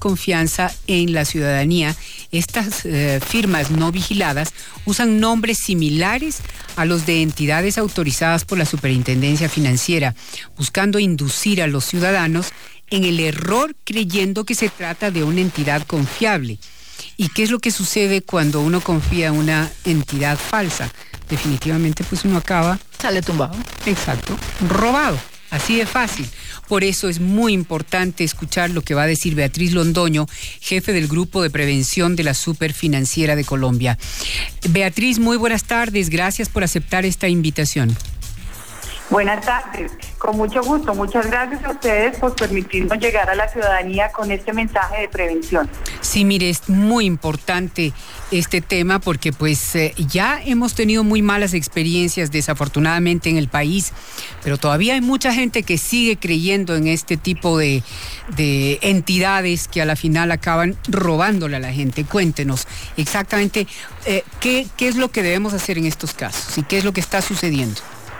desconfianza en la ciudadanía. Estas firmas no vigiladas usan nombres similares a los de entidades autorizadas por la Superintendencia Financiera, buscando inducir a los ciudadanos en el error creyendo que se trata de una entidad confiable. ¿Y qué es lo que sucede cuando uno confía en una entidad falsa? Definitivamente pues uno acaba... Sale tumbado. Exacto, robado. Así de fácil. Por eso es muy importante escuchar lo que va a decir Beatriz Londoño, jefe del Grupo de Prevención de la Superfinanciera de Colombia. Beatriz, muy buenas tardes. Gracias por aceptar esta invitación. Buenas tardes, con mucho gusto. Muchas gracias a ustedes por permitirnos llegar a la ciudadanía con este mensaje de prevención. Sí, mire, es muy importante este tema porque pues ya hemos tenido muy malas experiencias desafortunadamente en el país, pero todavía hay mucha gente que sigue creyendo en este tipo de entidades que a la final acaban robándole a la gente. Cuéntenos exactamente qué es lo que debemos hacer en estos casos y qué es lo que está sucediendo.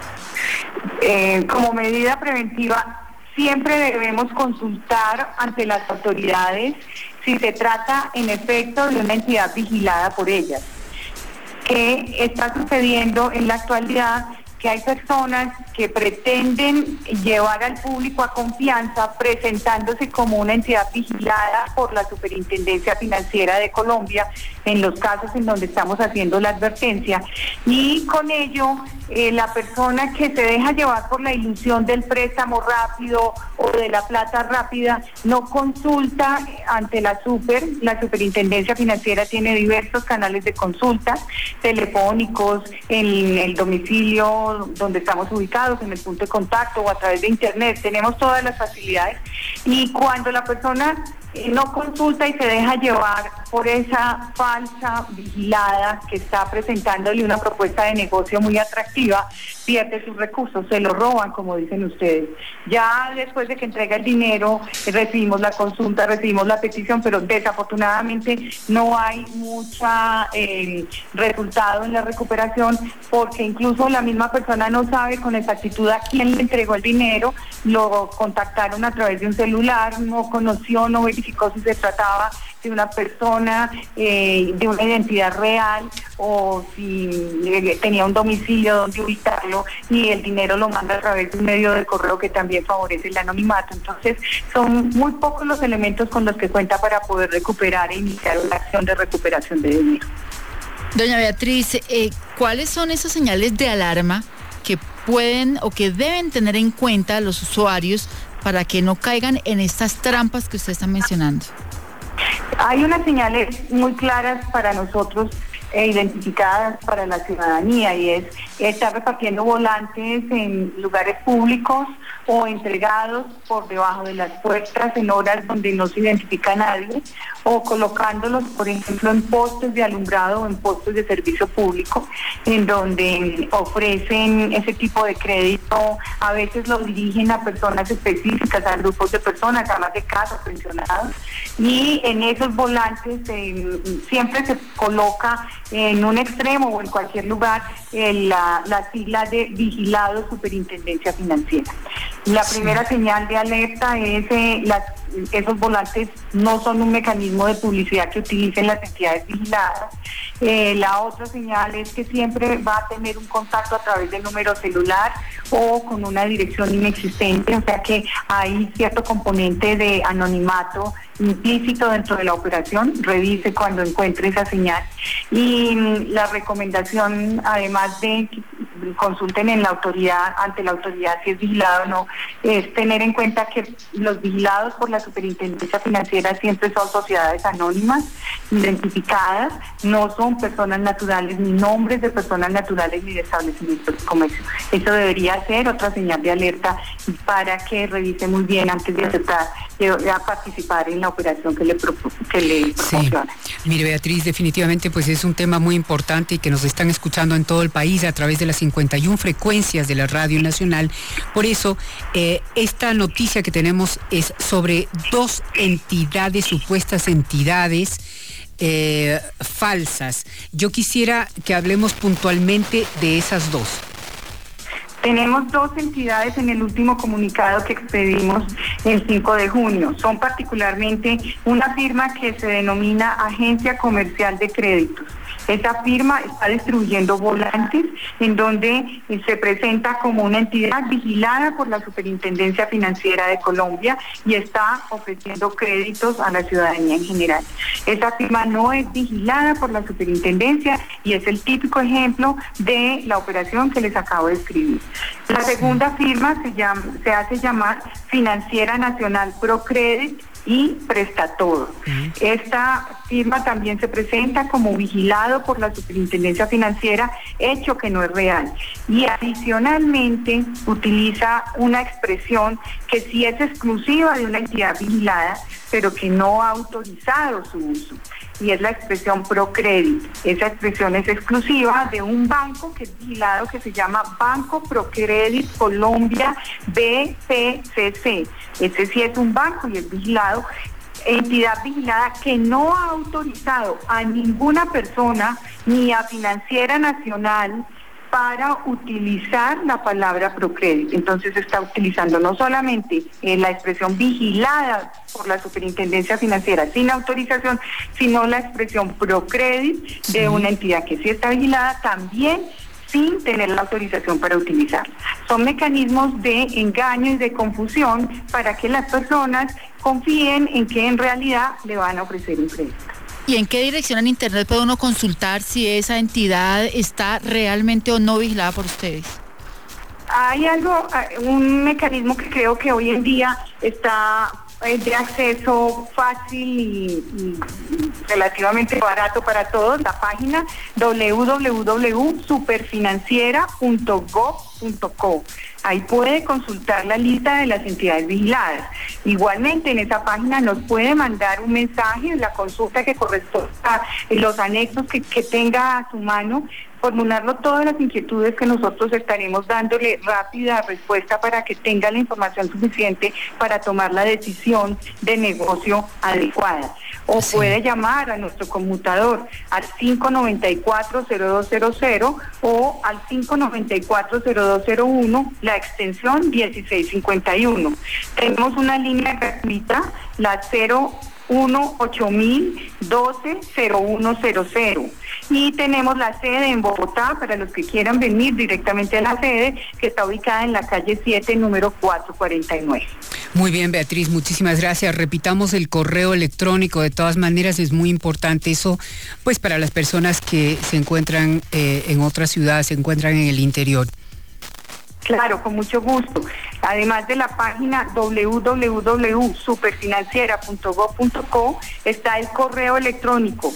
Como medida preventiva, siempre debemos consultar ante las autoridades si se trata en efecto de una entidad vigilada por ellas. ¿Qué está sucediendo en la actualidad? Que hay personas que pretenden llevar al público a confianza presentándose como una entidad vigilada por la Superintendencia Financiera de Colombia en los casos en donde estamos haciendo la advertencia, y con ello la persona que se deja llevar por la ilusión del préstamo rápido o de la plata rápida no consulta ante la Superintendencia Financiera tiene diversos canales de consulta, telefónicos, en el domicilio donde estamos ubicados, en el punto de contacto o a través de internet. Tenemos todas las facilidades, y cuando la persona no consulta y se deja llevar por esa falsa vigilada que está presentándole una propuesta de negocio muy atractiva, pierde sus recursos, se lo roban, como dicen ustedes. Ya después de que entrega el dinero, recibimos la consulta, recibimos la petición, pero desafortunadamente no hay mucha resultado en la recuperación, porque incluso la misma persona no sabe con exactitud a quién le entregó el dinero, lo contactaron a través de un celular, no conoció, no verificó si se trataba de una persona, de una identidad real, o si tenía un domicilio donde ubicarlo, y el dinero lo manda a través de un medio de correo que también favorece el anonimato. Entonces son muy pocos los elementos con los que cuenta para poder recuperar e iniciar una acción de recuperación de dinero. Doña Beatriz, ¿cuáles son esas señales de alarma que pueden o que deben tener en cuenta los usuarios para que no caigan en estas trampas que usted está mencionando? Hay unas señales muy claras para nosotros identificadas para la ciudadanía, y es estar repartiendo volantes en lugares públicos o entregados por debajo de las puertas en horas donde no se identifica a nadie, o colocándolos, por ejemplo, en postes de alumbrado o en postes de servicio público, en donde ofrecen ese tipo de crédito. A veces lo dirigen a personas específicas, a grupos de personas, amas de casa, pensionados, y en esos volantes siempre se coloca en un extremo o en cualquier lugar la sigla de Vigilado Superintendencia Financiera. La primera señal de alerta es esos volantes no son un mecanismo de publicidad que utilicen las entidades vigiladas. La otra señal es que siempre va a tener un contacto a través del número celular o con una dirección inexistente, o sea que hay cierto componente de anonimato implícito dentro de la operación. Revise cuando encuentre esa señal. Y la recomendación, además de que consulten en la autoridad, ante la autoridad si es vigilado o no, es tener en cuenta que los vigilados por la Superintendencia Financiera siempre son sociedades anónimas, identificadas, no son personas naturales, ni nombres de personas naturales, ni de establecimientos de comercio. Eso debería ser otra señal de alerta para que revise muy bien antes de aceptar a participar en la operación que le proporciona. Sí. Mire, Beatriz, definitivamente pues es un tema muy importante y que nos están escuchando en todo el país a través de las 51 frecuencias de la Radio Nacional. Por eso, esta noticia que tenemos es sobre dos entidades, supuestas entidades falsas. Yo quisiera que hablemos puntualmente de esas dos. Tenemos 2 entidades en el último comunicado que expedimos el 5 de junio. Son particularmente una firma que se denomina Agencia Comercial de Créditos. Esa firma está distribuyendo volantes en donde se presenta como una entidad vigilada por la Superintendencia Financiera de Colombia y está ofreciendo créditos a la ciudadanía en general. Esa firma no es vigilada por la Superintendencia y es el típico ejemplo de la operación que les acabo de escribir. La segunda firma se hace llamar Financiera Nacional Procredit y Prestatodo. Esta firma también se presenta como vigilado por la Superintendencia Financiera, hecho que no es real. Y adicionalmente utiliza una expresión que sí es exclusiva de una entidad vigilada, pero que no ha autorizado su uso. Y es la expresión Procredit. Esa expresión es exclusiva de un banco que es vigilado, que se llama Banco Procredit Colombia BPCC. Ese sí es un banco y es vigilado, entidad vigilada que no ha autorizado a ninguna persona ni a Financiera Nacional para utilizar la palabra Procredit. Entonces está utilizando no solamente la expresión vigilada por la Superintendencia Financiera sin autorización, sino la expresión Procredit de una entidad que sí está vigilada también sin tener la autorización para utilizarla. Son mecanismos de engaño y de confusión para que las personas confíen en que en realidad le van a ofrecer un crédito. ¿Y en qué dirección en Internet puede uno consultar si esa entidad está realmente o no vigilada por ustedes? Hay un mecanismo que creo que hoy en día está de acceso fácil y relativamente barato para todos, la página www.superfinanciera.gov.co. Ahí puede consultar la lista de las entidades vigiladas. Igualmente en esa página nos puede mandar un mensaje, la consulta que corresponda a los anexos que tenga a su mano, formularlo todas las inquietudes que nosotros estaremos dándole rápida respuesta para que tenga la información suficiente para tomar la decisión de negocio adecuada. O puede llamar a nuestro conmutador al 594-0200 o al 594-0201, la extensión 1651. Tenemos una línea gratuita, la 018-012-0100. Y tenemos la sede en Bogotá, para los que quieran venir directamente a la sede, que está ubicada en la calle 7, número 449. Muy bien, Beatriz, muchísimas gracias. Repitamos el correo electrónico, de todas maneras es muy importante eso, pues para las personas que se encuentran en otra ciudad, se encuentran en el interior. Claro, con mucho gusto. Además de la página www.superfinanciera.gov.co, está el correo electrónico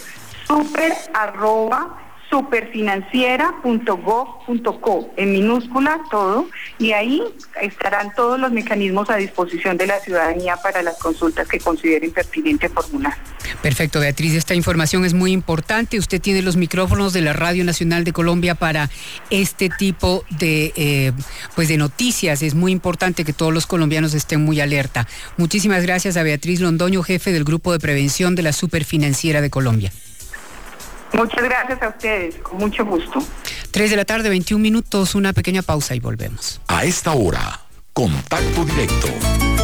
superfinanciera.gov.co, en minúscula todo, y ahí estarán todos los mecanismos a disposición de la ciudadanía para las consultas que consideren pertinente formular. Perfecto, Beatriz, esta información es muy importante. Usted tiene los micrófonos de la Radio Nacional de Colombia para este tipo de noticias. Es muy importante que todos los colombianos estén muy alerta. Muchísimas gracias a Beatriz Londoño, jefe del Grupo de Prevención de la Superfinanciera de Colombia. Muchas gracias a ustedes, con mucho gusto. 3:21 p.m, una pequeña pausa y volvemos. A esta hora, Contacto Directo.